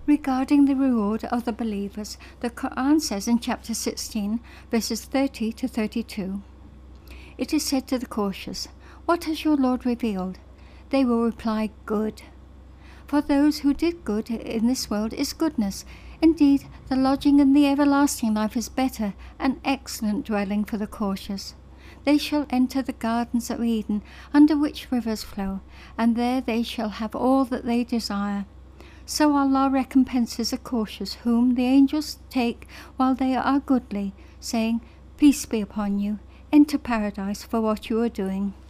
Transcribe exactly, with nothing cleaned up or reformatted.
Regarding the reward of the believers, the Quran says in chapter sixteen, verses thirty to thirty-two, "It is said to the cautious, 'What has your Lord revealed?' They will reply, 'Good.' For those who did good in this world is goodness. Indeed, the lodging in the everlasting life is better, an excellent dwelling for the cautious. They shall enter the gardens of Eden, under which rivers flow, and there they shall have all that they desire. So Allah recompenses the cautious, whom the angels take while they are goodly, saying, 'Peace be upon you. Enter paradise for what you are doing.'"